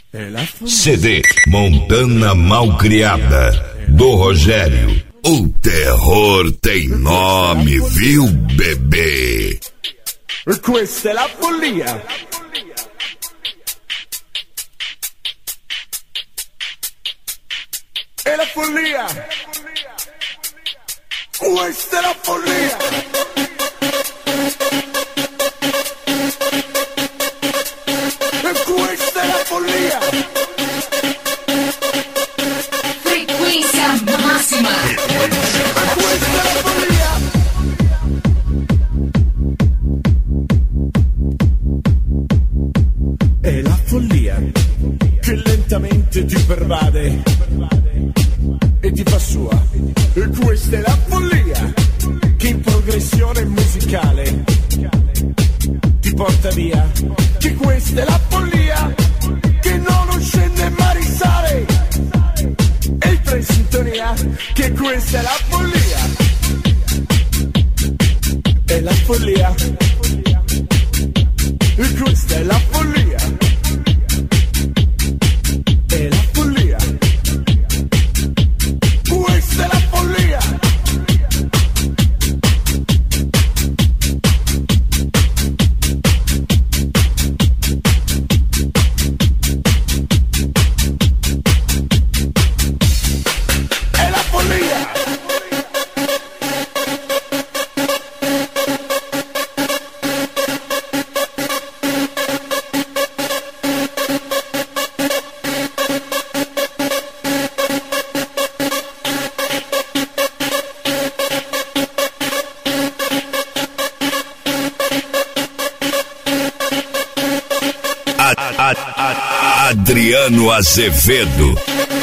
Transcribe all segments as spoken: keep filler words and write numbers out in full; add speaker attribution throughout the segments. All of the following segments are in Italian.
Speaker 1: C D Montana Malcriada, do Rogério. O terror tem nome, viu, bebê?
Speaker 2: Questa è la follia. È la follia. Questa è la follia. Questa è la follia.
Speaker 3: Frequenza massima.
Speaker 2: Questa è la follia. È la follia che lentamente ti pervade e ti fa sua. E questa è la follia che in progressione musicale ti porta via. Che questa è la follia che non scende ma risale. Entra in sintonia, che questa è la follia. È la follia. E questa è la follia. È la follia. Questa è la follia. È la follia.
Speaker 1: Adriano Azevedo.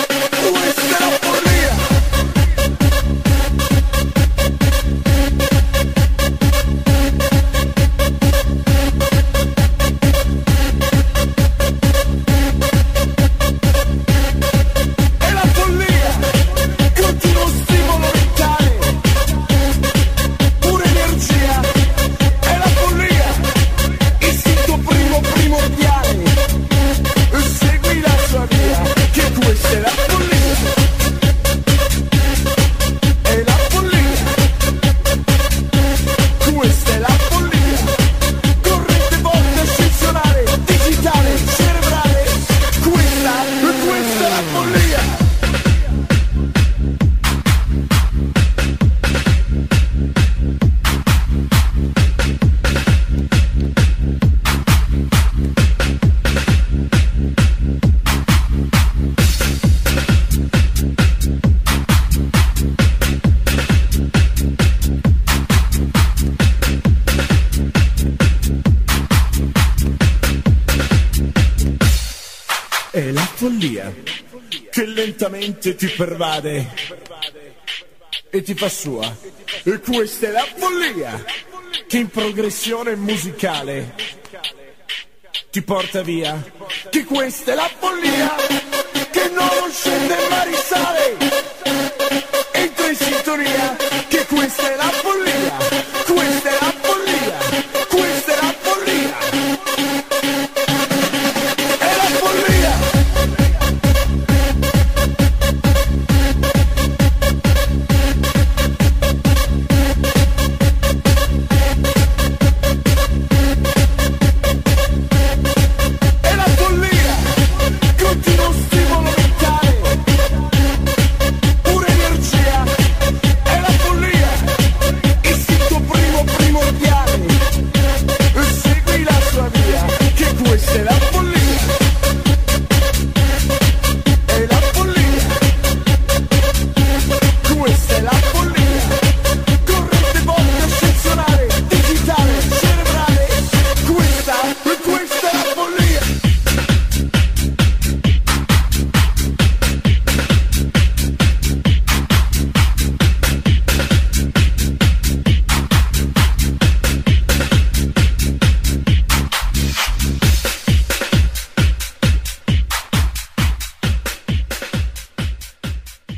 Speaker 1: È la follia che lentamente ti pervade e ti fa sua. E questa è la follia che in progressione musicale ti porta via. Che questa è la follia che non scende ma risale. Entra in sintonia, che questa è la follia.